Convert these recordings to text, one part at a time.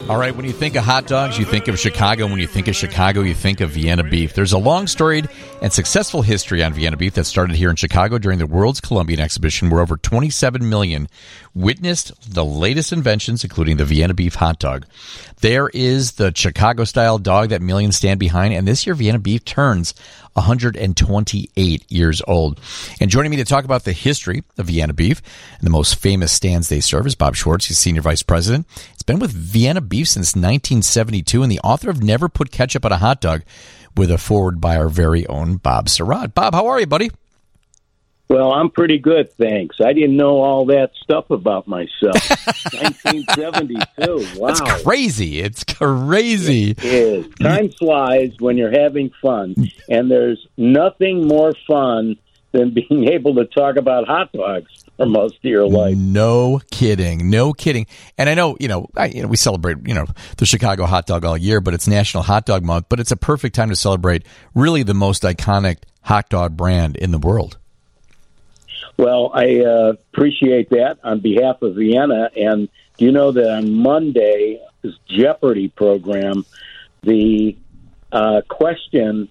All right, when you think of hot dogs, you think of Chicago. When you think of Chicago, you think of Vienna beef. There's a long storied and successful history on Vienna beef that started here in Chicago during the World's Columbian Exhibition, where over 27 million witnessed the latest inventions, including the Vienna beef hot dog. There is the Chicago-style dog that millions stand behind, and this year Vienna beef turns 128 years old. And joining me to talk about the history of Vienna beef and the most famous stands they serve is Bob Schwartz. He's Senior Vice President. He's been with Vienna beef since 1972 and the author of Never Put Ketchup on a Hot Dog, with a foreword by our very own Bob Surratt. Bob, how are you, buddy? Well, I'm pretty good, thanks. I didn't know all that stuff about myself. 1972, wow. It's crazy. It's crazy. It is. Time flies when you're having fun, and there's nothing more fun than being able to talk about hot dogs for most of your life. No kidding. No kidding. And I know, we celebrate, the Chicago hot dog all year, but it's National Hot Dog Month, but it's a perfect time to celebrate really the most iconic hot dog brand in the world. Well, I appreciate that on behalf of Vienna. And do you know that on Monday, this Jeopardy program, the answer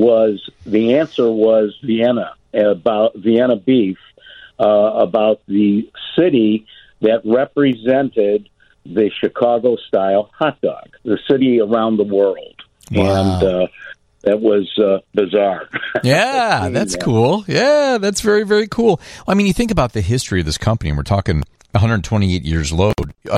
was Vienna, about Vienna beef, about the city that represented the Chicago-style hot dog, the city around the world. Wow. And that was bizarre. Yeah, that's cool. Yeah, that's very, very cool. Well, I mean, you think about the history of this company, and we're talking 128 years old.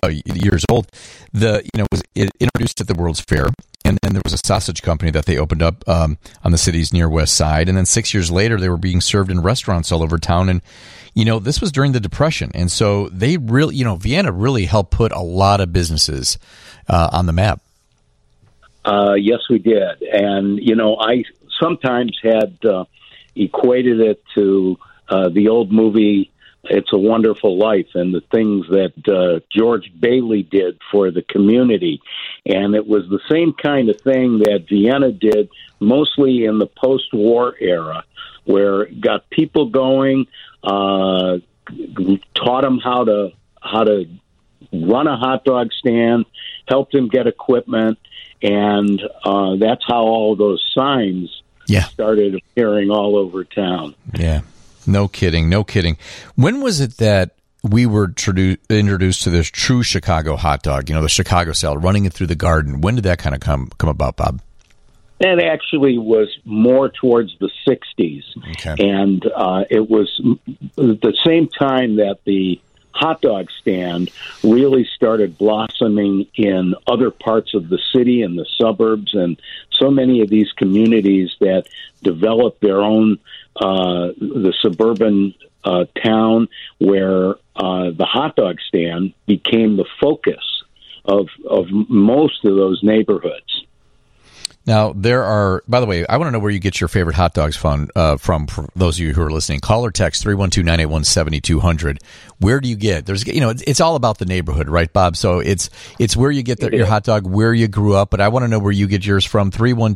It was introduced at the World's Fair, and then there was a sausage company that they opened up on the city's near west side, and then 6 years later, they were being served in restaurants all over town. And this was during the Depression, and so they really, Vienna really helped put a lot of businesses on the map. Yes, we did. And, I sometimes had equated it to the old movie It's a Wonderful Life and the things that George Bailey did for the community. And it was the same kind of thing that Vienna did, mostly in the post-war era, where it got people going, taught them how to run a hot dog stand, helped them get equipment, and that's how all those signs started appearing all over town. Yeah, no kidding. When was it that we were introduced to this true Chicago hot dog, the Chicago style, running it through the garden? When did that kind of come about, Bob? That actually was more towards the 60s. Okay. And it was the same time that the hot dog stand really started blossoming in other parts of the city and the suburbs, and so many of these communities that developed their own the suburban town where the hot dog stand became the focus of most of those neighborhoods. Now, there are, by the way, I want to know where you get your favorite hot dogs from, for those of you who are listening. Call or text 312-981-7200. Where do you get? There's, it's all about the neighborhood, right, Bob? So it's where you get your hot dog, where you grew up, but I want to know where you get yours from,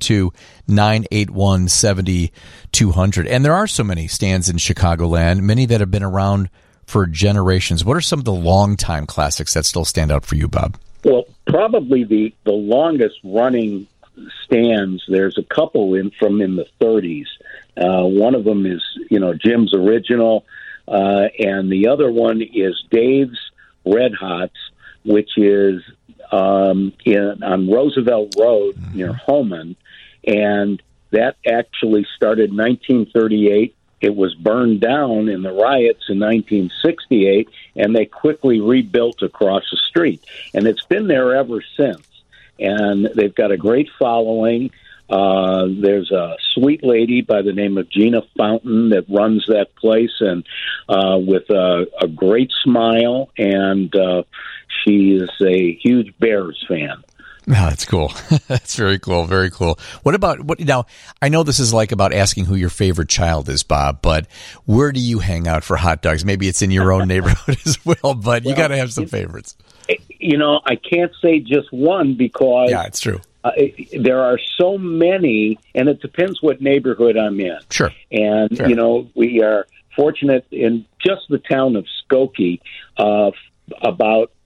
312-981-7200. And there are so many stands in Chicagoland, many that have been around for generations. What are some of the longtime classics that still stand out for you, Bob? Well, probably the longest running stands, there's a couple from in the 30s. One of them is, Jim's Original, and the other one is Dave's Red Hots, which is on Roosevelt Road near Holman, and that actually started in 1938. It was burned down in the riots in 1968, and they quickly rebuilt across the street, and it's been there ever since. And they've got a great following. There's a sweet lady by the name of Gina Fountain that runs that place, and with a great smile, and she is a huge Bears fan. Oh, that's cool. That's very cool. Very cool. Now, I know this is like about asking who your favorite child is, Bob, but where do you hang out for hot dogs? Maybe it's in your own neighborhood as well, but you got to have some favorites. I can't say just one because it's true. There are so many, and it depends what neighborhood I'm in. Sure. And, we are fortunate in just the town of Skokie, about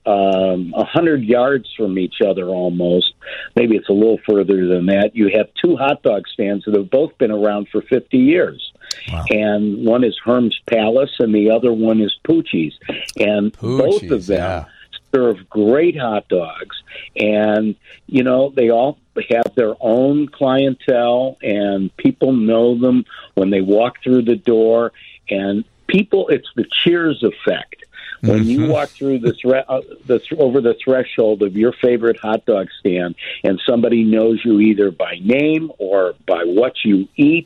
100 yards from each other almost. Maybe it's a little further than that. You have two hot dog stands that have both been around for 50 years. Wow. And one is Herm's Palace and the other one is Poochie's. And both of them serve great hot dogs. And, you know, they all have their own clientele and people know them when they walk through the door. And people, it's the Cheers effect. When you walk through over the threshold of your favorite hot dog stand, and somebody knows you either by name or by what you eat,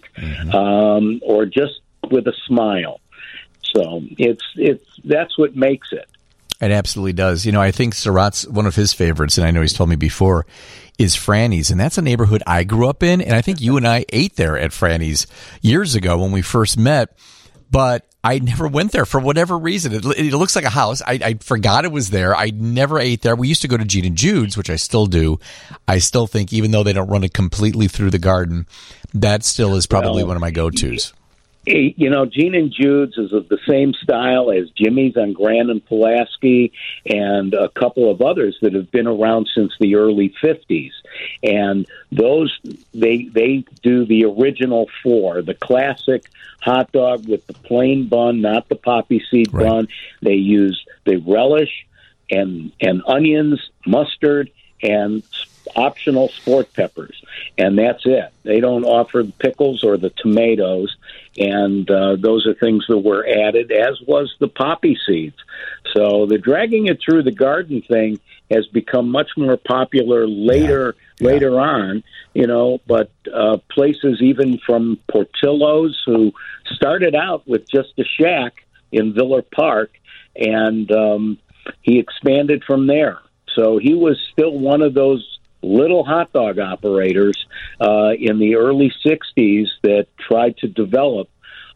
or just with a smile, so that's what makes it. It absolutely does. You know, I think Surratt's one of his favorites, and I know he's told me before, is Franny's, and that's a neighborhood I grew up in, and I think you and I ate there at Franny's years ago when we first met. But I never went there for whatever reason. It looks like a house. I forgot it was there. I never ate there. We used to go to Gene and Jude's, which I still do. I still think, even though they don't run it completely through the garden, that still is probably one of my go-tos. You know, Gene and Jude's is of the same style as Jimmy's on Grand and Pulaski and a couple of others that have been around since the early 50s. And those, they do the original four, the classic hot dog with the plain bun, not the poppy seed bun. They relish and onions, mustard, and optional sport peppers, and that's it. They don't offer the pickles or the tomatoes, and those are things that were added, as was the poppy seeds. So the dragging it through the garden thing has become much more popular later on, you know, but places even from Portillo's, who started out with just a shack in Villa Park, and he expanded from there. So he was still one of those little hot dog operators in the early 60s that tried to develop,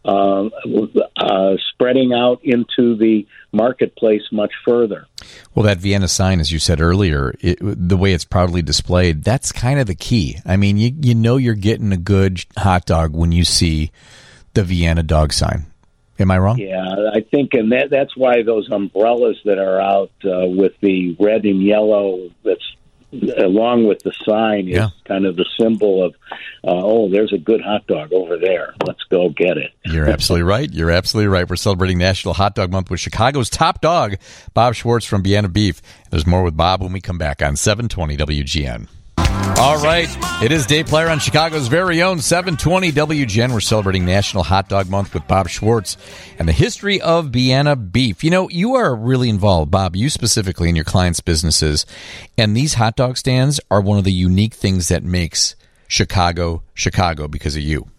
spreading out into the marketplace much further. Well, that Vienna sign, as you said earlier, the way it's proudly displayed, that's kind of the key. I mean, you know you're getting a good hot dog when you see the Vienna dog sign. Am I wrong? Yeah, I think, and that's why those umbrellas that are out with the red and yellow, that's along with the sign, is kind of the symbol of, there's a good hot dog over there. Let's go get it. You're absolutely right. You're absolutely right. We're celebrating National Hot Dog Month with Chicago's top dog, Bob Schwartz from Vienna Beef. There's more with Bob when we come back on 720 WGN. All right. It is Dave Player on Chicago's very own 720 WGN. We're celebrating National Hot Dog Month with Bob Schwartz and the history of Vienna Beef. You know, you are really involved, Bob, you specifically, in your clients' businesses. And these hot dog stands are one of the unique things that makes Chicago, Chicago, because of you.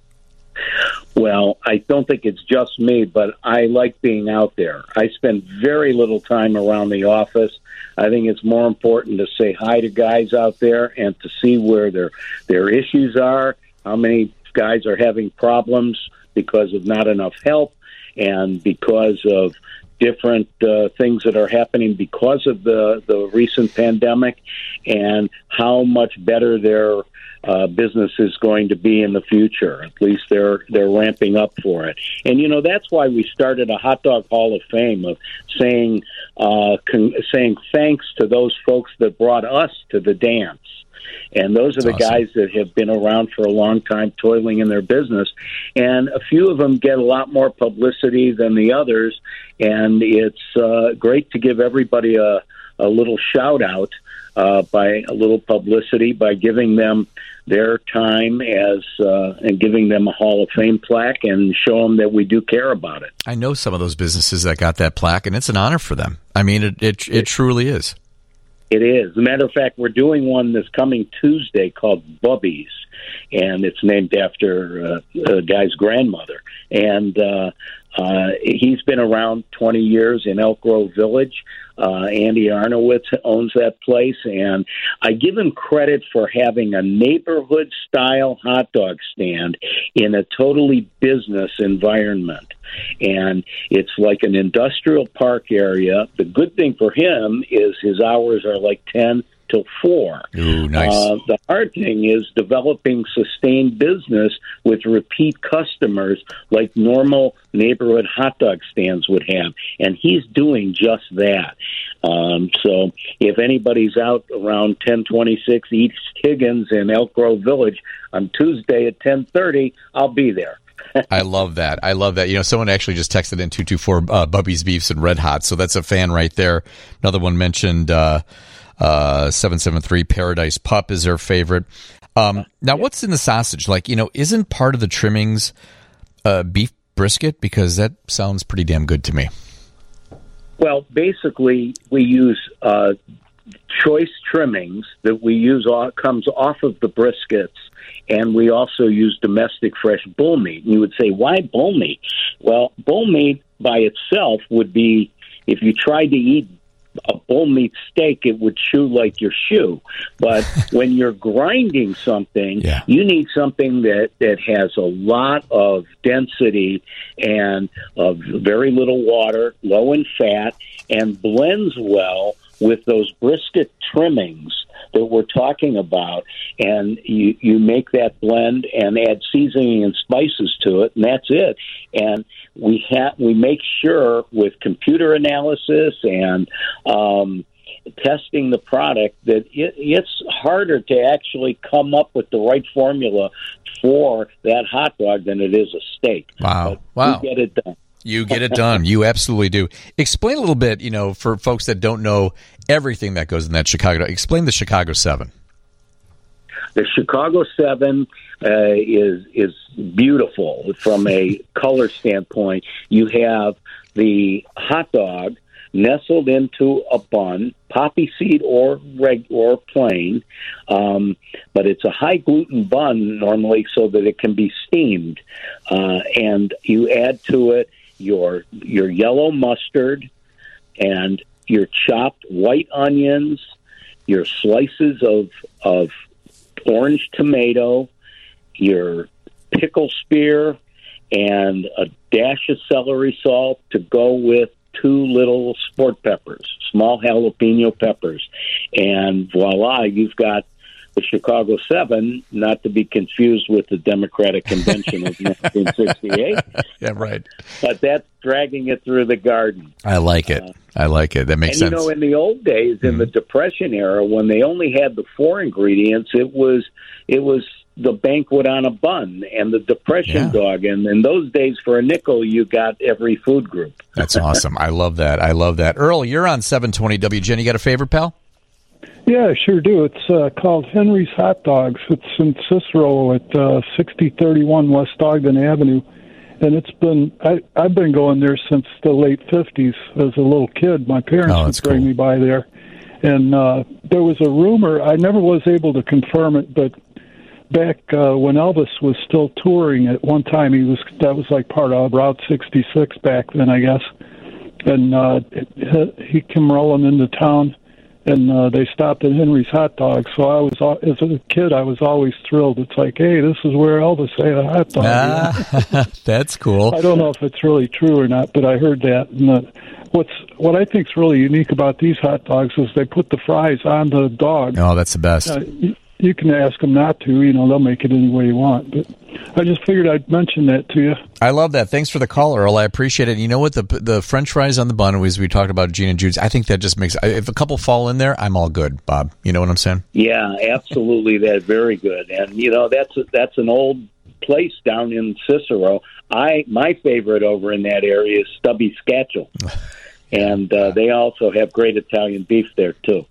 Well, I don't think it's just me, but I like being out there. I spend very little time around the office. I think it's more important to say hi to guys out there and to see where their issues are, how many guys are having problems because of not enough help and because of different things that are happening because of the recent pandemic, and how much better their business is going to be in the future. At least they're ramping up for it. And, you know, that's why we started a Hot Dog Hall of Fame, of saying thanks to those folks that brought us to the dance. And those are the guys that have been around for a long time, toiling in their business. And a few of them get a lot more publicity than the others. And it's great to give everybody a little shout out by a little publicity, by giving them their time and giving them a Hall of Fame plaque, and show them that we do care about it. I know some of those businesses that got that plaque, and it's an honor for them. I mean, it truly is. It is. As a matter of fact, we're doing one this coming Tuesday called Bubby's, and it's named after a guy's grandmother. And he's been around 20 years in Elk Grove Village. Andy Arnowitz owns that place, and I give him credit for having a neighborhood-style hot dog stand in a totally business environment. And it's like an industrial park area. The good thing for him is his hours are like 10 till 4. Ooh, nice. The hard thing is developing sustained business with repeat customers like normal neighborhood hot dog stands would have, and he's doing just that. So if anybody's out around 1026 East Higgins in Elk Grove Village on Tuesday at 10:30, I'll be there. I love that. I love that. You know, someone actually just texted in 224 Bubby's Beefs and Red Hot, so that's a fan right there. Another one mentioned 773 Paradise Pup is their favorite. Now, what's in the sausage? Like, you know, isn't part of the trimmings beef brisket? Because that sounds pretty damn good to me. Well, basically, we use choice trimmings that we use comes off of the briskets, and we also use domestic fresh bull meat. And you would say, why bull meat? Well, bull meat by itself would be, if you tried to eat a bull meat steak, it would chew like your shoe. But when you're grinding something, you need something that has a lot of density and of very little water, low in fat, and blends well with those brisket trimmings that we're talking about. And you make that blend and add seasoning and spices to it, and that's it. And we make sure with computer analysis and testing the product that it's harder to actually come up with the right formula for that hot dog than it is a steak. Wow. But we get it done. You get it done. You absolutely do. Explain a little bit, you know, for folks that don't know everything that goes in that Chicago. Explain the Chicago 7. The Chicago 7 is beautiful from a color standpoint. You have the hot dog nestled into a bun, poppy seed or plain, but it's a high gluten bun normally so that it can be steamed, and you add to it your yellow mustard and your chopped white onions, your slices of orange tomato, your pickle spear, and a dash of celery salt to go with 2 little sport peppers, small jalapeno peppers. And voila, you've got the Chicago 7, not to be confused with the Democratic Convention of 1968. Yeah, right. But that's dragging it through the garden. I like it. I like it. That makes sense. And, you know, in the old days, in the Depression era, when they only had the 4 ingredients, it was the banquet on a bun and the Depression dog. And in those days, for a nickel, you got every food group. That's awesome. I love that. I love that. Earl, you're on 720 WGN. You got a favorite, pal? Yeah, I sure do. It's called Henry's Hot Dogs. It's in Cicero at 6031 West Ogden Avenue. And it's been, I've been going there since the late 50s as a little kid. My parents would bring me by there. And there was a rumor, I never was able to confirm it, but back when Elvis was still touring at one time, that was like part of Route 66 back then, I guess. And he came rolling into town, and they stopped at Henry's Hot Dogs. So as a kid, I was always thrilled. It's like, hey, this is where Elvis ate a hot dog. That's cool. I don't know if it's really true or not, but I heard that. And what I think is really unique about these hot dogs is they put the fries on the dog. Oh, that's the best. You can ask them not to. You know, they'll make it any way you want. But I just figured I'd mention that to you. I love that. Thanks for the call, Earl. I appreciate it. You know what? The French fries on the bun, as we talked about Gene and Jude's, I think that just makes, if a couple fall in there, I'm all good, Bob. You know what I'm saying? Yeah, absolutely. That's very good. And, you know, that's an old place down in Cicero. My favorite over in that area is Stubby Scatchel. And they also have great Italian beef there, too.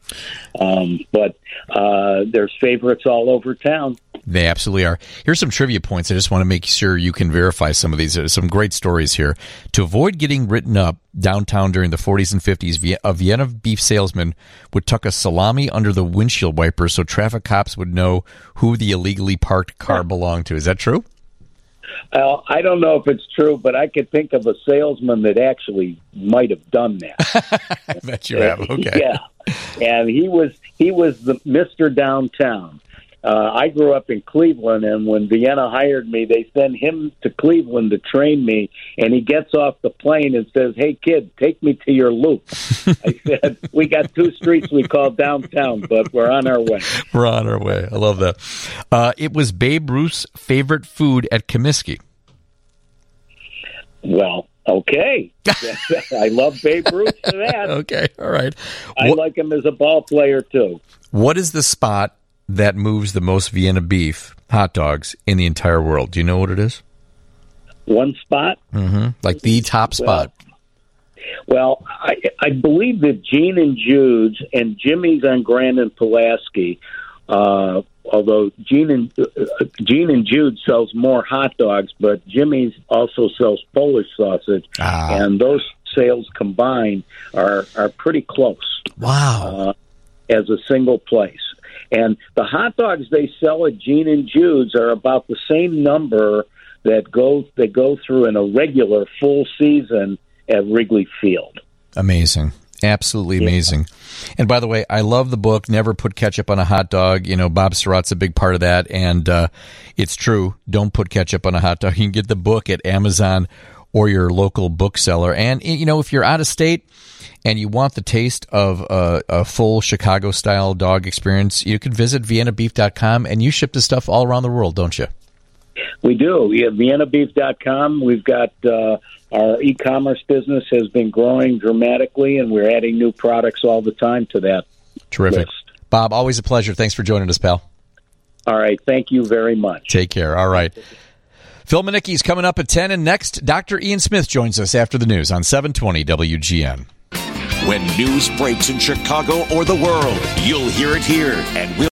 But there's favorites all over town. They absolutely are. Here's some trivia points. I just want to make sure you can verify some of these. There's some great stories here. To avoid getting written up downtown during the 40s and 50s, a Vienna beef salesman would tuck a salami under the windshield wiper so traffic cops would know who the illegally parked car belonged to. Is that true? I don't know if it's true, but I could think of a salesman that actually might have done that. I bet you have. Okay. Yeah, and he was the Mr. Downtown. I grew up in Cleveland, and when Vienna hired me, they sent him to Cleveland to train me, and he gets off the plane and says, "Hey, kid, take me to your loop." I said, "We got 2 streets we call downtown, but we're on our way." We're on our way. I love that. It was Babe Ruth's favorite food at Comiskey. Well, okay. I love Babe Ruth for that. Okay, all right. I like him as a ball player, too. What is the spot that moves the most Vienna beef hot dogs in the entire world? Do you know what it is? One spot? Mm-hmm. Like the top spot. Well, I believe that Gene and Jude's and Jimmy's on Grand and Pulaski, although Gene and Jude sells more hot dogs, but Jimmy's also sells Polish sausage, and those sales combined are pretty close. Wow. As a single place. And the hot dogs they sell at Gene and Jude's are about the same number that they go through in a regular full season at Wrigley Field. Amazing. Absolutely amazing. Yeah. And by the way, I love the book, Never Put Ketchup on a Hot Dog. You know, Bob Surratt's a big part of that, and it's true. Don't put ketchup on a hot dog. You can get the book at Amazon or your local bookseller. And, you know, if you're out of state and you want the taste of a full Chicago-style dog experience, you can visit VienaBeef.com, and you ship this stuff all around the world, don't you? We do. We have VienaBeef.com. We've got our e-commerce business has been growing dramatically, and we're adding new products all the time to that. Terrific. List. Bob, always a pleasure. Thanks for joining us, pal. All right. Thank you very much. Take care. All right. Phil Manicki's coming up at 10, and next, Dr. Ian Smith joins us after the news on 720 WGN. When news breaks in Chicago or the world, you'll hear it here, and we'll